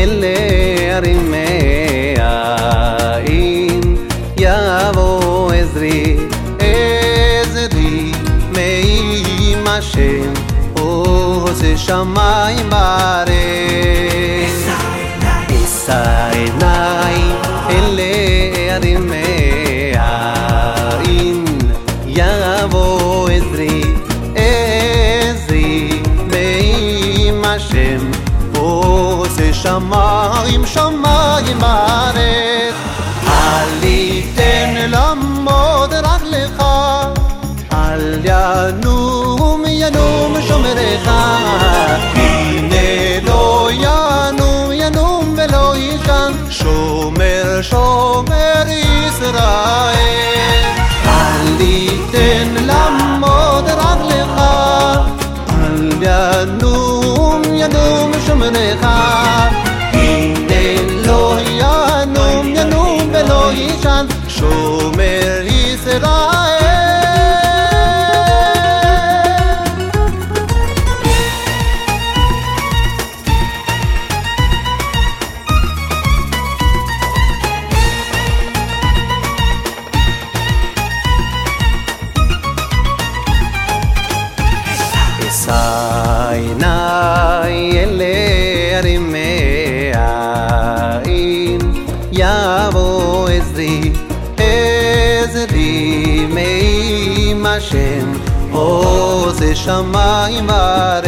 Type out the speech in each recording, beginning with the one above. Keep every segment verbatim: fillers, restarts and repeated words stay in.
אלה הרימי העין יבוא עזרי עזרי מעם השם עושה שמיים בארץ אשא עיניים אלה הרימי העין יבוא עזרי עזרי מעם השם עושה שמיים שמיים בארץ אל ייתן לעמוד רגלך אל ינום ינום שומרך הנה לא ינום ינום ולא יישן שומר שומר ישראל אל ייתן לעמוד רגלך אל ינום ינום שומרך הנה לא ינום ינום ולא יישן שומר ישראל עיני אלה הרימי העין יבוא עזרי עזרי מעם השם עושה שמיים בארץ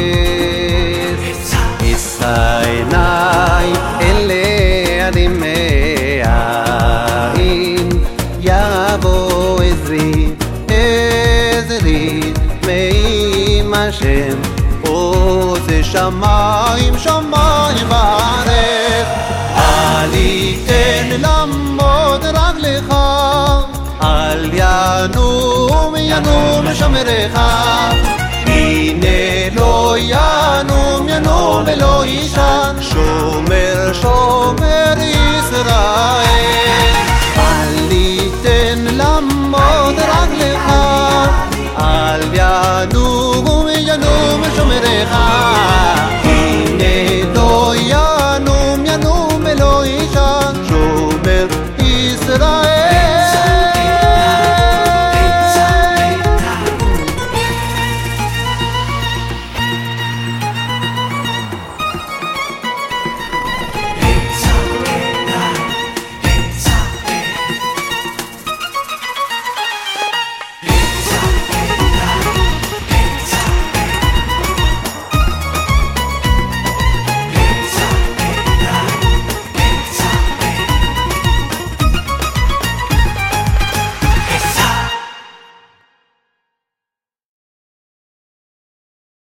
אשא עיני אלה הרימי העין יבוא עזרי עזרי מעם השם עושה שמיים שמיים בארץ אל ייתן לעמוד רגלך אל ינום ינום שומרך הנה לא ינום ינום ולא יישן שומר שומר ישראל